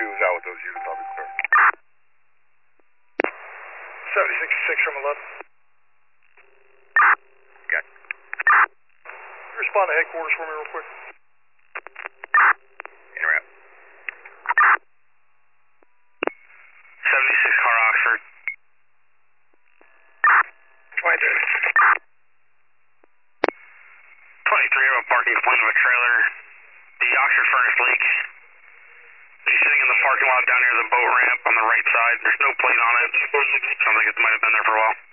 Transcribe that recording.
is out with those units, I'll be clear. 76 from 11. Okay. Respond to headquarters for me real quick. Interrupt. 76 car Oxford. 23. 23, I'm parking complaint of a trailer. The Oxford furnace leak. He's sitting in the parking lot down near the boat ramp on the right side. There's no plate on it. Sounds like it might have been there for a while.